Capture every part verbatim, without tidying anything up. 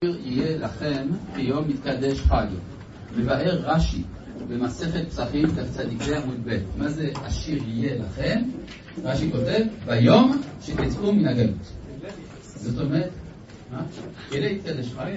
יהיה לכם כיום מתקדש חג. מבאר רש"י במסכת פסחים צדיקי עמוד ב'. מה זה השיר יהיה לכם? רש"י כותב ביום שתצאו מן הגלות. זאת אומרת, כדי יתקדש חג?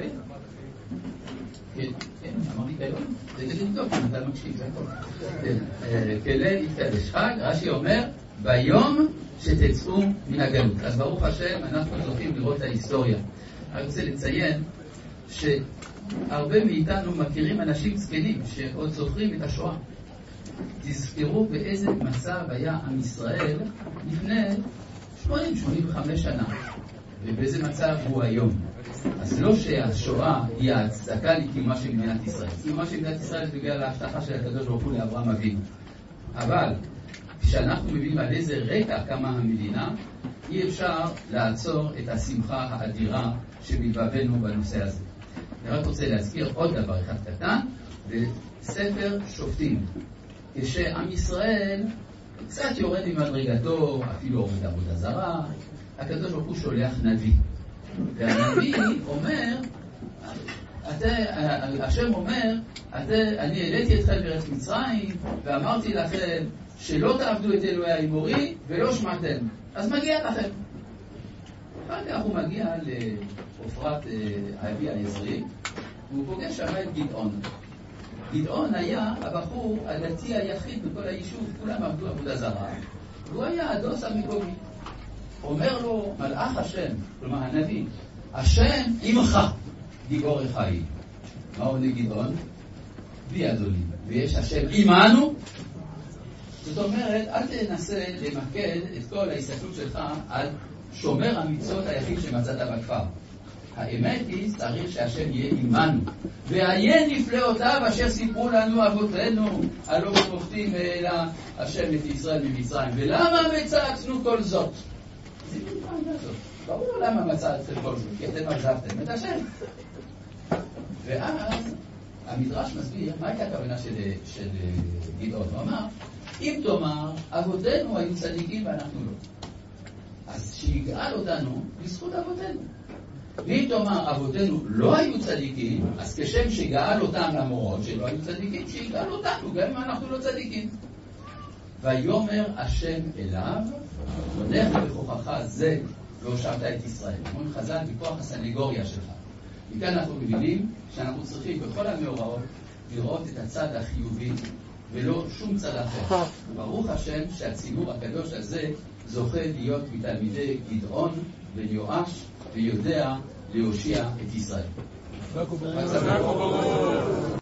כן, אמרתי כיום? זה כדי לבדוק, אם אתה מקשיב, זה הכל. כדי יתקדש חג, רש"י אומר ביום שתצאו מן הגלות. אז ברוך השם אנחנו זוכים לראות את ההיסטוריה. אני רוצה לציין שהרבה מאיתנו מכירים אנשים זקנים שעוד זוכרים את השואה. תזכרו באיזה מצב היה עם ישראל לפני שמונים שמונים וחמש שנה, ובאיזה מצב הוא היום. אז לא שהשואה היא ההצדקה לקיומה של מדינת ישראל. קיומה של מדינת ישראל זה בגלל ההבטחה של הקדוש ברוך הוא לאברהם אבינו. אבל כשאנחנו מבינים על איזה רקע קמה המדינה, אי אפשר לעצור את השמחה האדירה שמלבבנו בנושא הזה. אני רק רוצה להזכיר עוד דבר אחד קטן, בספר שופטים. כשעם ישראל קצת יורד ממדרגתו, אפילו עובד עבודה זרה, הקדוש ברוך הוא שולח נביא. והנביא אומר, השם אומר, אני העליתי אתכם בארץ מצרים, ואמרתי לכם שלא תעבדו את אלוהי האמורי ולא שמעתם. אז מגיע לכם. אחר כך הוא מגיע לעופרת אבי העזרי, והוא פוגש שם את גדעון. גדעון היה הבחור הדתי היחיד בכל היישוב, כולם עבדו עבודה זרה, והוא היה הדוס המקומי. אומר לו מלאך השם, כלומר הנביא, השם עמך גיבור החיים. מה עונה גדעון? בי אדוני, ויש השם עמנו. זאת אומרת, אל תנסה למקד את כל ההסתכלות שלך על שומר המצוות היחיד שמצאת בכפר. האמת היא, צריך שהשם יהיה עמנו. והיה נפלאותיו אשר סיפרו לנו אבותינו, הלא מופתים אלא השם את ישראל ממצרים. ולמה מצאצנו כל זאת? זה בדיוק העניין הזאת. ברור למה מצאצתם כל זאת, כי אתם עזבתם את השם. ואז המדרש מסביר מה הייתה הכוונה של, של גדעון. הוא אמר, אם תאמר, אבותינו היו צדיקים ואנחנו לא. אז שיגאל אותנו בזכות אבותינו. ואם תאמר, אבותינו לא היו צדיקים, אז כשם שיגאל אותם למרות שלא היו צדיקים, שיגאל אותנו, גם אם אנחנו לא צדיקים. ויאמר השם אליו, הולך בכוחך זה והושעת את ישראל. אמון חז"ל בכוח הסנגוריה שלך. מכאן אנחנו מבינים שאנחנו צריכים בכל המאורעות לראות את הצד החיובי ולא שום צד אחר. ברוך השם שהציבור הקדוש הזה זוכה להיות מתלמידי גדעון ויואש ויודע להושיע את ישראל.